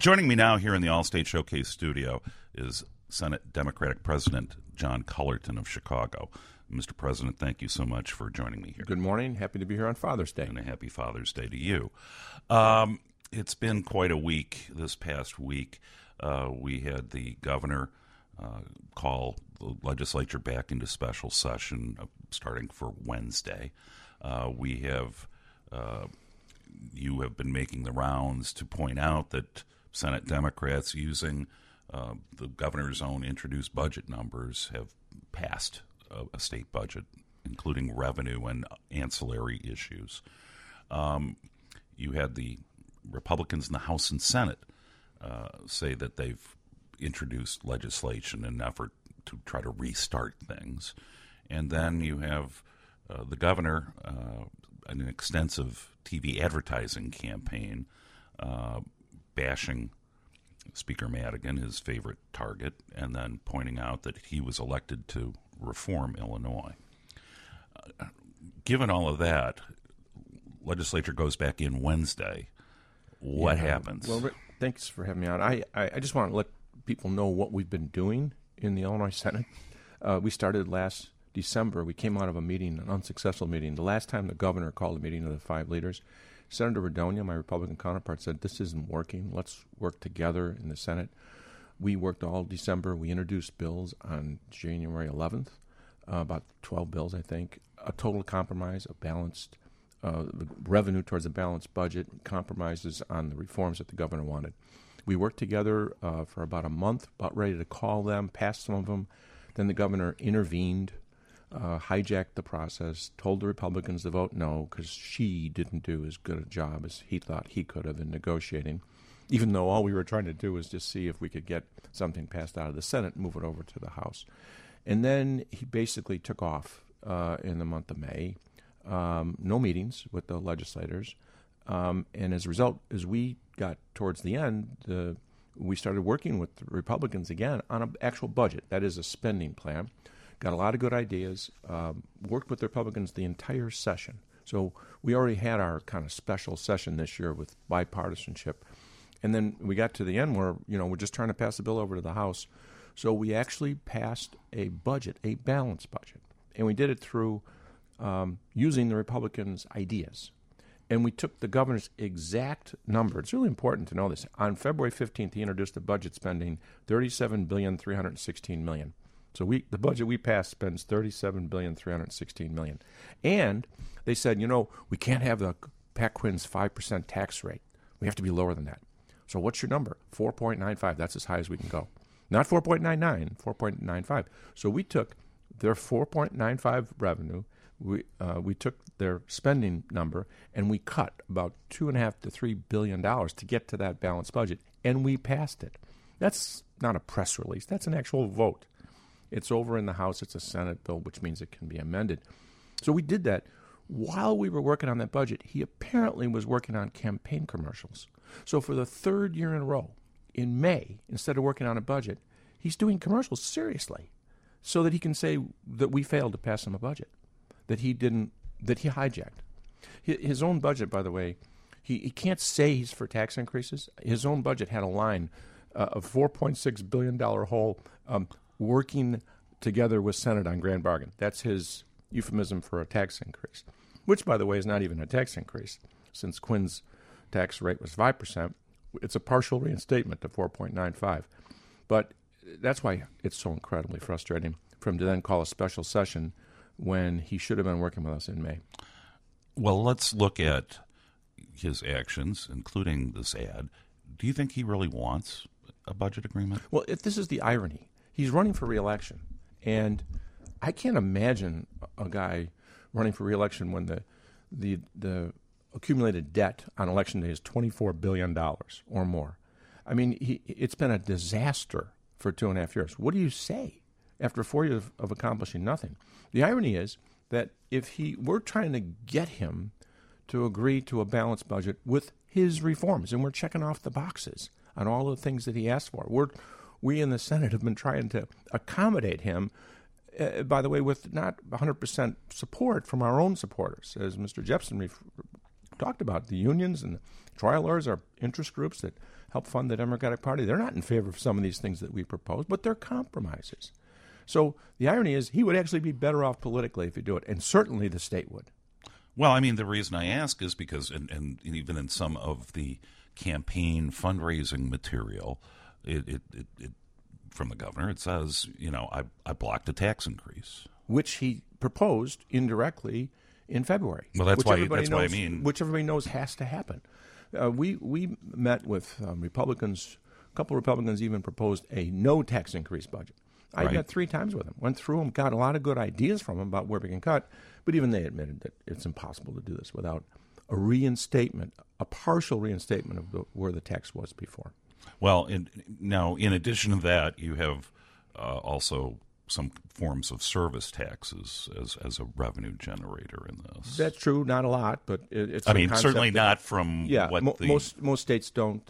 Joining me now here in the Allstate Showcase studio is Senate Democratic President John Cullerton of Chicago. Mr. President, thank you so much for joining me here. Good morning. Happy to be here on Father's Day. And a happy Father's Day to you. It's been quite a week this past week. We had the governor call the legislature back into special session starting for Wednesday. You have been making the rounds to point out that Senate Democrats, using the governor's own introduced budget numbers, have passed a state budget, including revenue and ancillary issues. You had the Republicans in the House and Senate say that they've introduced legislation in an effort to try to restart things. And then you have the governor, an extensive TV advertising campaign bashing Speaker Madigan, his favorite target, and then pointing out that he was elected to reform Illinois. Given all of that, legislature goes back in Wednesday. What happens? Well, Rick, thanks for having me on. I just want to let people know what we've been doing in the Illinois Senate. We started last December. We came out of a meeting, an unsuccessful meeting. The last time the governor called a meeting of the five leaders, Senator Radonia, my Republican counterpart, said, "This isn't working. Let's work together in the Senate." We worked all December. We introduced bills on January 11th, about 12 bills, I think, a total compromise, a balanced revenue towards a balanced budget, compromises on the reforms that the governor wanted. We worked together for about a month, about ready to call them, pass some of them. Then the governor intervened, hijacked the process, told the Republicans to vote no because she didn't do as good a job as he thought he could have in negotiating, even though all we were trying to do was just see if we could get something passed out of the Senate and move it over to the House. And then he basically took off in the month of May. No meetings with the legislators. And as a result, as we got towards the end, we started working with the Republicans again on an actual budget. That is a spending plan. Got a lot of good ideas. Worked with the Republicans the entire session. So we already had our kind of special session this year with bipartisanship. And then we got to the end where, we're just trying to pass the bill over to the House. So we actually passed a budget, a balanced budget. And we did it through using the Republicans' ideas. And we took the governor's exact number. It's really important to know this. On February 15th, he introduced a budget spending $37,316 million. So the budget we passed spends $37,316 million. And they said, we can't have the Pat Quinn's 5% tax rate. We have to be lower than that. So what's your number? 4.95. That's as high as we can go. Not 4.99, 4.95. So we took their 4.95 revenue. We took their spending number and we cut about $2.5 to $3 billion to get to that balanced budget, and we passed it. That's not a press release. That's an actual vote. It's over in the House. It's a Senate bill, which means it can be amended. So we did that. While we were working on that budget, he apparently was working on campaign commercials. So for the third year in a row, in May, instead of working on a budget, he's doing commercials seriously so that he can say that we failed to pass him a budget, that he hijacked. His own budget, by the way, he can't say he's for tax increases. His own budget had a line of $4.6 billion hole, working together with Senate on grand bargain. That's his euphemism for a tax increase, which, by the way, is not even a tax increase. Since Quinn's tax rate was 5%, it's a partial reinstatement to 4.95. But that's why it's so incredibly frustrating for him to then call a special session when he should have been working with us in May. Well, let's look at his actions, including this ad. Do you think he really wants a budget agreement? Well, this is the irony. He's running for re-election, and I can't imagine a guy running for re-election when the accumulated debt on election day is $24 billion or more. I mean, it's been a disaster for 2.5 years. What do you say after 4 years of accomplishing nothing? The irony is that if we're trying to get him to agree to a balanced budget with his reforms, and we're checking off the boxes on all the things that he asked for. We in the Senate have been trying to accommodate him, by the way, with not 100% support from our own supporters. As Mr. Jepson talked about. The unions and the trial lawyers are interest groups that help fund the Democratic Party. They're not in favor of some of these things that we propose, but they're compromises. So the irony is he would actually be better off politically if he do it, and certainly the state would. Well, I mean, the reason I ask is because, and even in some of the campaign fundraising material, it from the governor, it says, I blocked a tax increase, which he proposed indirectly in February. Well, that's why I mean, which everybody knows has to happen. We met with Republicans. A couple of Republicans even proposed a no tax increase budget. I met 3 times with them, went through them, got a lot of good ideas from them about where we can cut, but even they admitted that it's impossible to do this without a reinstatement, a partial reinstatement of where the tax was before. Well, now, in addition to that, you have also some forms of service taxes as a revenue generator in this. That's true, not a lot, but it's. I mean, certainly not from most states don't,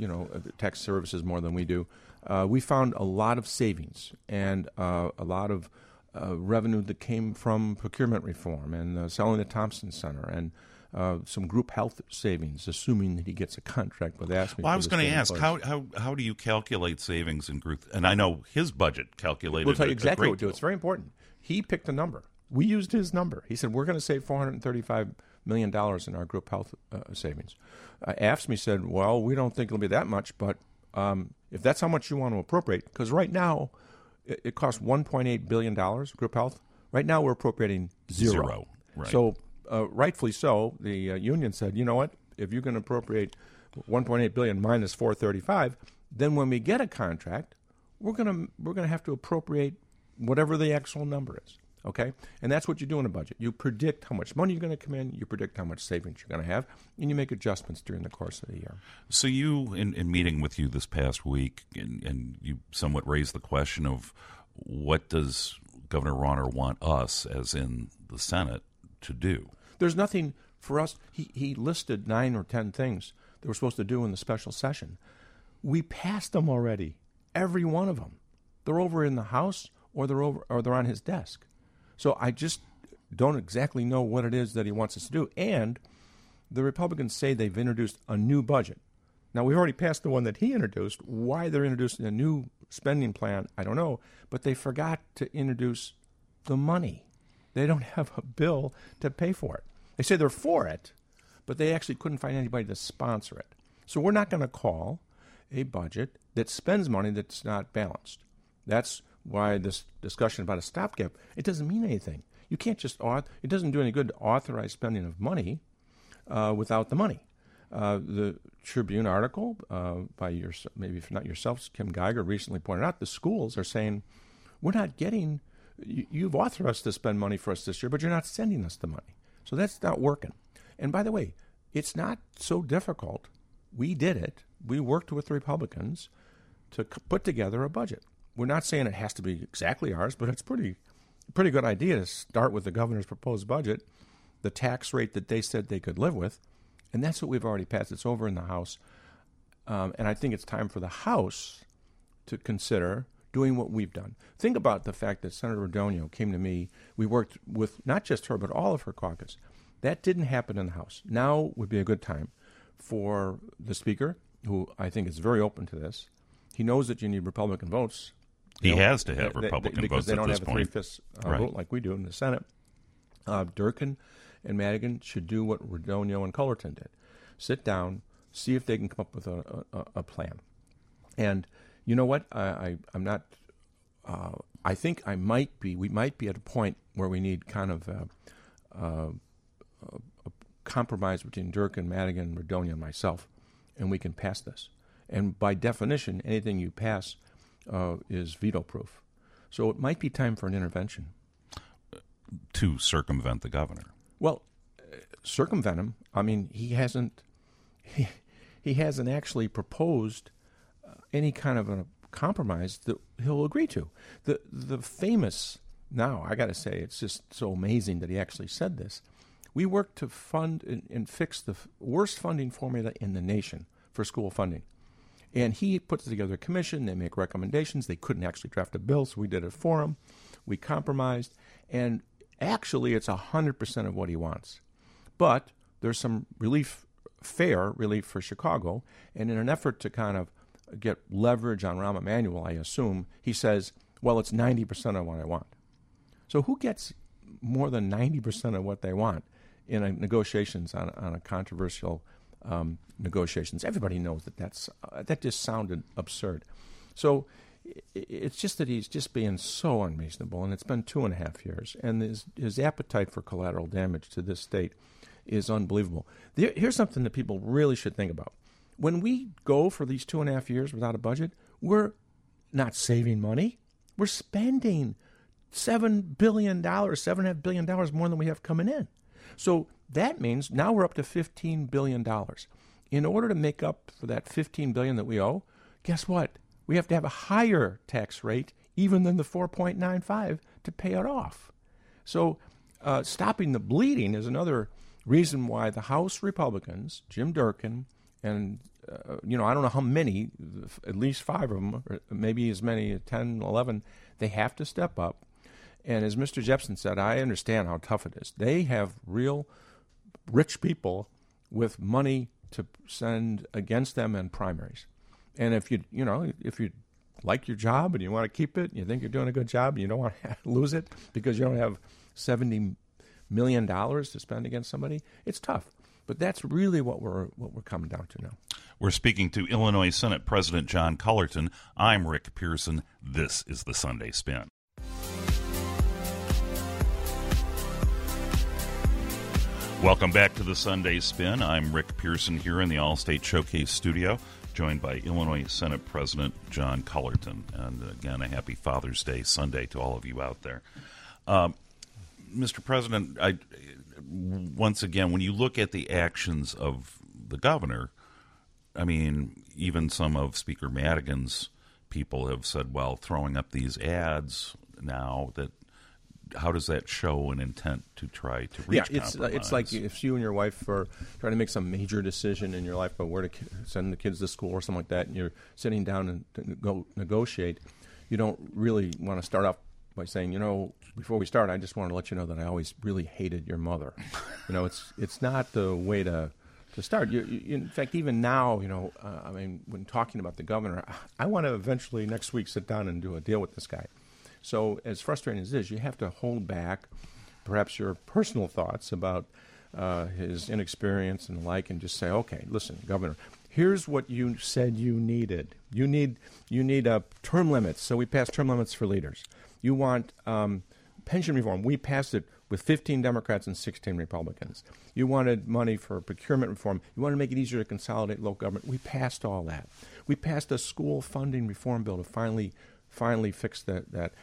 tax services more than we do. We found a lot of savings and a lot of revenue that came from procurement reform and selling the Thompson Center and some group health savings, assuming that he gets a contract with AFSCME. Well, I was going to ask, how do you calculate savings in group? And I know his budget calculated. We'll tell you exactly what we do. It's very important. He picked a number. We used his number. He said, we're going to save $435 million in our group health savings. AFSCME said, well, we don't think it'll be that much, but if that's how much you want to appropriate, because right now it costs $1.8 billion, group health. Right now we're appropriating zero. Right. So rightfully so, the union said, you know what, if you're going to appropriate $1.8 billion minus $435, then when we get a contract, we're going to have to appropriate whatever the actual number is. Okay? And that's what you do in a budget. You predict how much money you're going to come in, you predict how much savings you're going to have, and you make adjustments during the course of the year. So you, in meeting with you this past week, and you somewhat raised the question of what does Governor Rauner want us, as in the Senate, to do? There's nothing for us. He listed 9 or 10 things that we're supposed to do in the special session. We passed them already, every one of them. They're over in the House or they're on his desk. So I just don't exactly know what it is that he wants us to do. And the Republicans say they've introduced a new budget. Now, we've already passed the one that he introduced. Why they're introducing a new spending plan, I don't know. But they forgot to introduce the money. They don't have a bill to pay for it. They say they're for it, but they actually couldn't find anybody to sponsor it. So we're not going to call a budget that spends money that's not balanced. That's why this discussion about a stopgap, it doesn't mean anything. You can't just it doesn't do any good to authorize spending of money without the money. The Tribune article by maybe if not yourself, Kim Geiger recently pointed out the schools are saying we're not getting. You've authorized us to spend money for us this year, but you're not sending us the money. So that's not working. And by the way, it's not so difficult. We did it. We worked with the Republicans to put together a budget. We're not saying it has to be exactly ours, but it's pretty good idea to start with the governor's proposed budget, the tax rate that they said they could live with, and that's what we've already passed. It's over in the House. And I think it's time for the House to consider doing what we've done. Think about the fact that Senator Radogno came to me. We worked with not just her, but all of her caucus. That didn't happen in the House. Now would be a good time for the Speaker, who I think is very open to this. He knows that you need Republican votes. He has to have Republican votes at this point. Because they don't have a 3/5 vote like we do in the Senate. Durkin and Madigan should do what Radogno and Cullerton did. Sit down, see if they can come up with a plan. And you know what? I'm not. I think we might be at a point where we need kind of a compromise between Durkin, Madigan, Radogno, and myself, and we can pass this. And by definition, anything you pass is veto-proof. So it might be time for an intervention. To circumvent the governor. Well, circumvent him. I mean, he hasn't actually proposed any kind of a compromise that he'll agree to. The famous, now I got to say, it's just so amazing that he actually said this. We worked to fund and fix the worst funding formula in the nation for school funding. And he puts together a commission. They make recommendations. They couldn't actually draft a bill, so we did it for him. We compromised. And actually, it's 100% of what he wants. But there's some fair relief for Chicago. And in an effort to kind of get leverage on Rahm Emanuel, I assume, he says, well, it's 90% of what I want. So who gets more than 90% of what they want in negotiations on a controversial negotiations? Everybody knows that just sounded absurd. So it's just that he's just being so unreasonable, and it's been 2.5 years, and his appetite for collateral damage to this state is unbelievable. Here's something that people really should think about. When we go for these 2.5 years without a budget, we're not saving money. We're spending $7 billion, $7.5 billion more than we have coming in. So that means now we're up to $15 billion. In order to make up for that $15 billion that we owe, guess what? We have to have a higher tax rate even than the 4.95 to pay it off. So stopping the bleeding is another reason why the House Republicans, Jim Durkin, and I don't know how many, at least 5 of them, or maybe as many as 10, 11, they have to step up. And as Mr. Jepsen said, I understand how tough it is. They have real rich people with money to send against them in primaries. And if you like your job and you want to keep it, and you think you're doing a good job, and you don't want to lose it because you don't have $70 million to spend against somebody, it's tough. But that's really what we're coming down to now. We're speaking to Illinois Senate President John Cullerton. I'm Rick Pearson. This is the Sunday Spin. Welcome back to the Sunday Spin. I'm Rick Pearson here in the All-State Showcase studio, joined by Illinois Senate President John Cullerton. And again, a happy Father's Day Sunday to all of you out there. Mr. President, once again, when you look at the actions of the governor, I mean, even some of Speaker Madigan's people have said, well, throwing up these ads now, that how does that show an intent to try to reach compromise? It's like if you and your wife are trying to make some major decision in your life about where to send the kids to school or something like that, and you're sitting down and to go negotiate, you don't really want to start off by saying, before we start, I just want to let you know that I always really hated your mother. It's not the way to start. In fact, even now, when talking about the governor, I want to eventually next week sit down and do a deal with this guy. So as frustrating as it is, you have to hold back perhaps your personal thoughts about his inexperience and the like, and just say, okay, listen, Governor, here's what you said you needed. You need term limits, so we passed term limits for leaders. You want pension reform. We passed it with 15 Democrats and 16 Republicans. You wanted money for procurement reform. You wanted to make it easier to consolidate local government. We passed all that. We passed a school funding reform bill to finally fix that.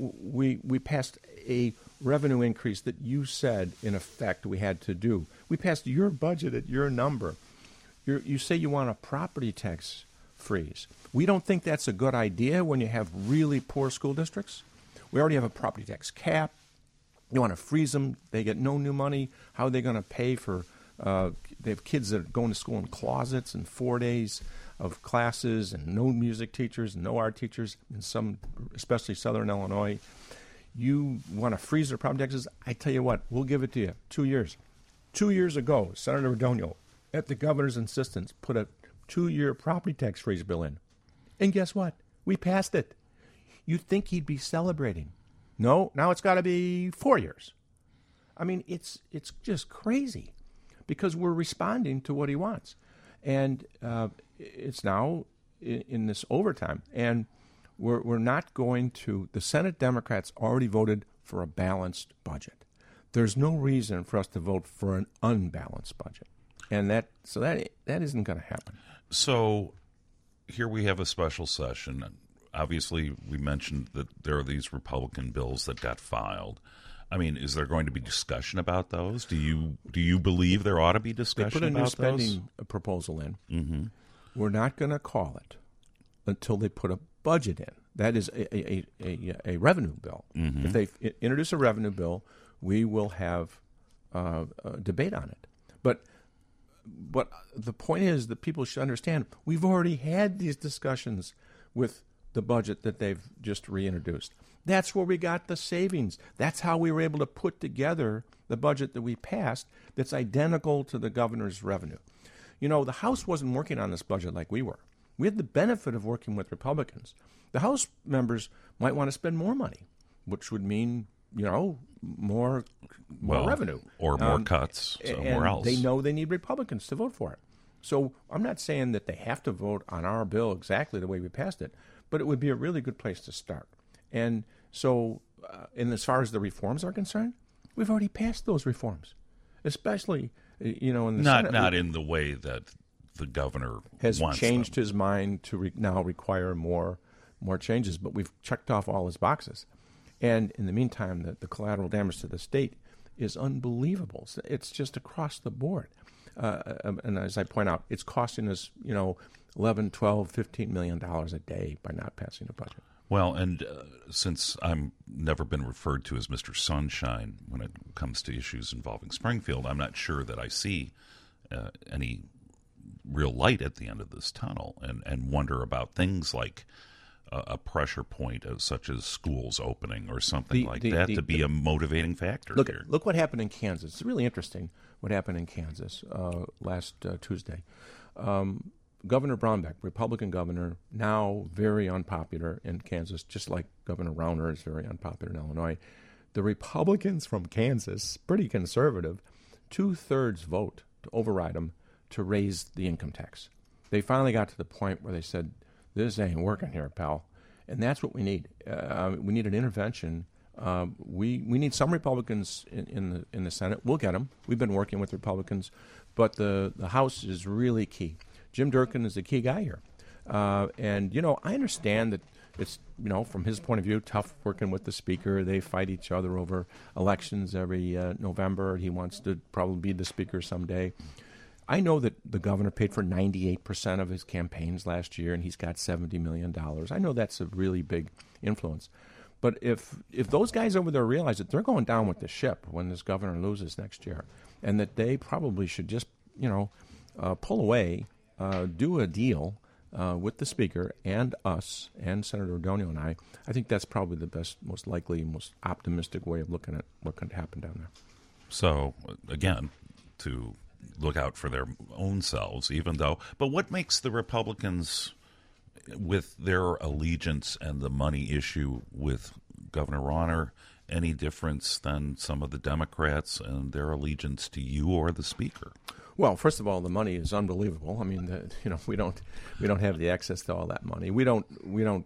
We passed a revenue increase that you said, in effect, we had to do. We passed your budget at your number. You say you want a property tax freeze. We don't think that's a good idea when you have really poor school districts. We already have a property tax cap. You want to freeze them. They get no new money. How are they going to pay for they have kids that are going to school in closets and 4 days of classes and no music teachers and no art teachers in some, especially Southern Illinois. You want to freeze their property taxes? I tell you what, we'll give it to you. 2 years. 2 years ago, Senator O'Donnell, at the governor's insistence, put a 2-year property tax freeze bill in. And guess what? We passed it. You'd think he'd be celebrating. No, now it's got to be 4 years. I mean, it's just crazy because we're responding to what he wants. And it's now in this overtime. And we're not going to, the Senate Democrats already voted for a balanced budget. There's no reason for us to vote for an unbalanced budget. And that isn't going to happen. So here we have a special session. Obviously, we mentioned that there are these Republican bills that got filed. I mean, is there going to be discussion about those? Do you believe there ought to be discussion about those? They put a new spending proposal in. Mm-hmm. We're not going to call it until they put a budget in. That is a revenue bill. Mm-hmm. If they introduce a revenue bill, we will have a debate on it. But the point is that people should understand we've already had these discussions with the budget that they've just reintroduced. That's where we got the savings. That's how we were able to put together the budget that we passed that's identical to the governor's revenue. You know, the House wasn't working on this budget like we were. We had the benefit of working with Republicans. The House members might want to spend more money, which would mean, you know, more revenue. Or more cuts somewhere else. They know they need Republicans to vote for it. So I'm not saying that they have to vote on our bill exactly the way we passed it, but it would be a really good place to start. And so, and as far as the reforms are concerned, we've already passed those reforms, especially, you know, in the Senate. Not in the way that the governor has wants changed them. his mind to now require more changes, but we've checked off all his boxes. And in the meantime, the collateral damage to the state is unbelievable. It's just across the board. And as I point out, it's costing us, you know, $11, $12, $15 million a day by not passing a budget. Well, and since I'm never been referred to as Mr. Sunshine when it comes to issues involving Springfield, I'm not sure that I see any real light at the end of this tunnel, and wonder about things like a pressure point such as schools opening or something to be a motivating factor here. Look what happened in Kansas. It's really interesting what happened in Kansas last Tuesday. Governor Brownback, Republican governor, now very unpopular in Kansas, just like Governor Rauner is very unpopular in Illinois. The Republicans from Kansas, pretty conservative, 2/3 vote to override them to raise the income tax. They finally got to the point where they said, this ain't working here, pal. And that's what we need. We need an intervention. We need some Republicans in the Senate. We'll get them. We've been working with Republicans. But the House is really key. Jim Durkin is the key guy here. And, you know, I understand that it's, you know, from his point of view, tough working with the Speaker. They fight each other over elections every November. He wants to probably be the Speaker someday. I know that the governor paid for 98% of his campaigns last year, and he's got $70 million. I know that's a really big influence. But if those guys over there realize that they're going down with the ship when this governor loses next year, and that they probably should just, you know, pull away, do a deal with the Speaker and us and Senator O'Donnell and I think that's probably the best, most likely, most optimistic way of looking at what could happen down there. So, again, to look out for their own selves, but what makes the Republicans, with their allegiance and the money issue with Governor Rauner, any difference than some of the Democrats and their allegiance to you or the Speaker? Well, first of all, the money is unbelievable. I mean, you know, we don't have the access to all that money. We don't.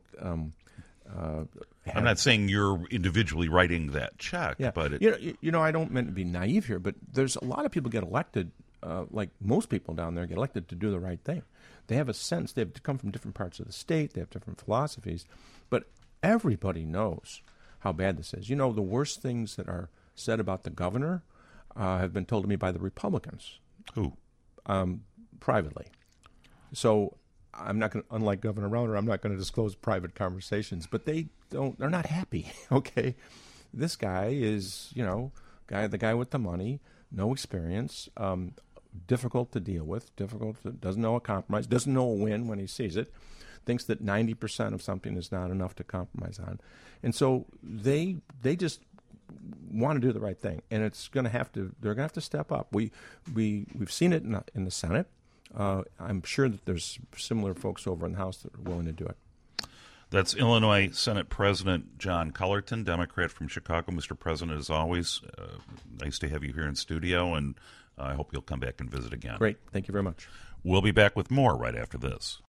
I'm not saying you're individually writing that check, but you know, I don't mean to be naive here, but there's a lot of people get elected, like most people down there get elected to do the right thing. They have a sense. They have to come from different parts of the state. They have different philosophies, but everybody knows how bad this is. You know, the worst things that are said about the governor have been told to me by the Republicans. Who? Privately. So I'm not going to, unlike Governor Rauner, I'm not going to disclose private conversations, but they're not happy, okay? This guy is, you know, the guy with the money, no experience, difficult to deal with, doesn't know a compromise, doesn't know a win when he sees it, thinks that 90% of something is not enough to compromise on. And so they just want to do the right thing, and they're going to have to step up. We've seen it in the Senate. I'm sure that there's similar folks over in the House that are willing to do it. That's Illinois Senate President John Cullerton, Democrat from Chicago. Mr. President, as always, nice to have you here in studio, and I hope you'll come back and visit again. Great. Thank you very much. We'll be back with more right after this.